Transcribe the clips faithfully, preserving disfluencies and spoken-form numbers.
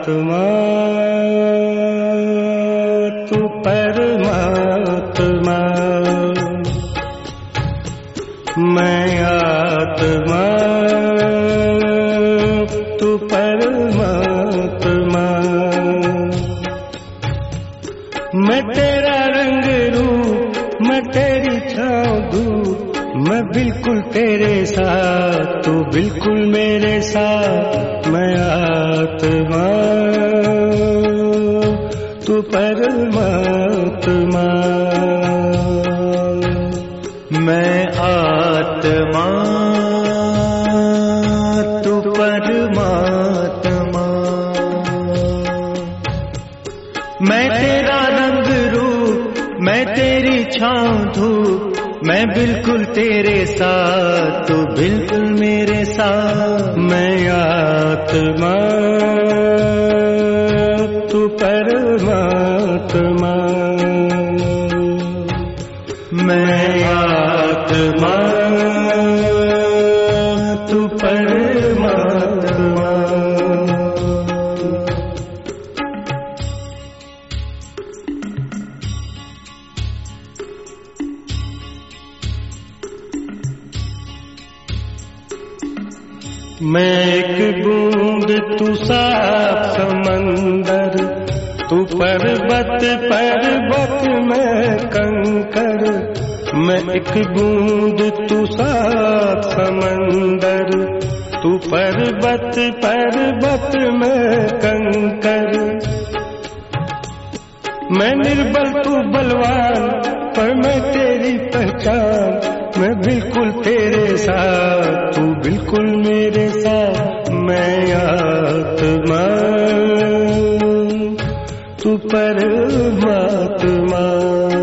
आत्मा तू परमात्मा, मैं आत्मा तू परमात्मा। मैं तेरा रंग रूप, मैं तेरी छाँव धूप, मैं बिल्कुल तेरे साथ, तू बिल्कुल मेरे साथ। मैं आत्मा तू परमात्मा, मैं आत्मा तू परमात्मा। मैं तेरा रंग रूप, मैं तेरी छाँव धूप, मैं बिल्कुल तेरे साथ, तू बिल्कुल मेरे साथ। मैं आत्मा तू परमात्मा, मैं आत्मा तू परमात्मा। मैं एक बूंद तू साफ समंदर, तू पर्वत पर्वत मैं कंकर। मैं एक बूंद तू साफ समंदर, तू पर्वत पर्वत मैं कंकर। मैं निर्बल तू बलवान, पर मैं तेरी पहचान। मैं बिल्कुल तेरे साथ, तू बिल्कुल मेरे साथ। मैं आत्मा तू परमात्मा,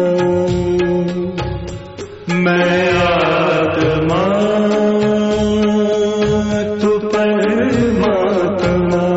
मैं आत्मा तू परमात्मा।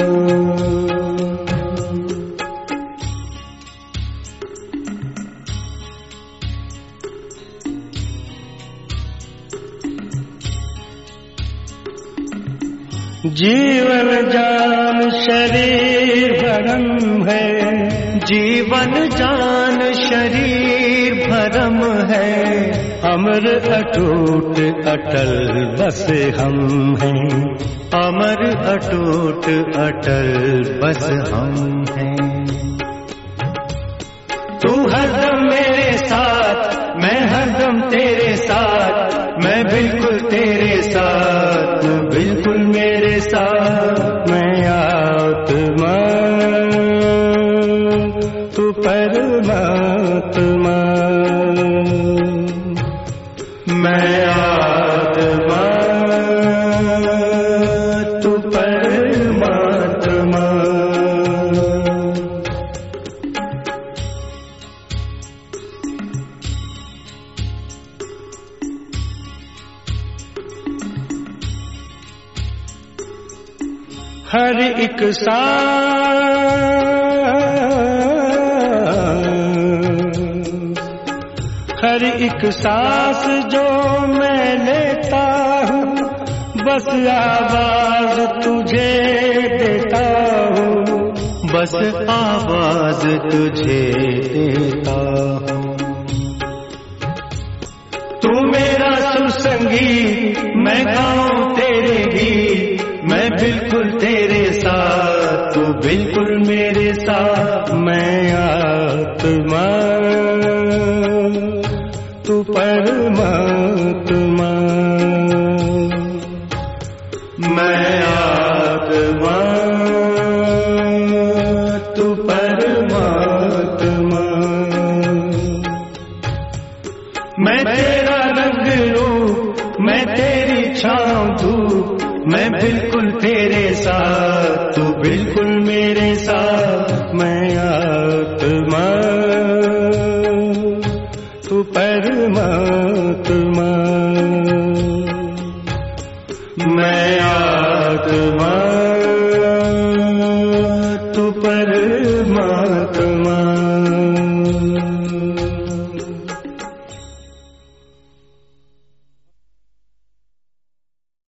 जीवन जान शरीर भरम है, जीवन जान शरीर भरम है। अमर अटूट अटल बस हम हैं, अमर अटूट अटल बस हम हैं। तू हरदम मेरे साथ, मैं हरदम तेरे साथ। मैं बिल्कुल तेरे साथ, तू बिल्कुल मेरे साथ। मैं आत्मा तू परमात्मा, मैं आत्मा तू परमात्मा। हर एक सांस, हर एक सांस जो मैं लेता हूँ, बस आवाज तुझे देता हूँ, बस आवाज तुझे देता हूँ। तू मेरा सुसंगीत, मैं गाऊं तेरे गीत। मैं बिल्कुल तेरे साथ, तू बिल्कुल मेरे साथ। मैं आत्मा तू परमात्मा, मैं आत्मा तू परमात्मा। मैं तेरा रंग रूप, मैं तेरी छाँव धूप, मैं बिल्कुल तेरे साथ, तू बिल्कुल मेरे साथ। मैं आत्मा तू परमात्मा, मैं आत्मा तू परमात्मा।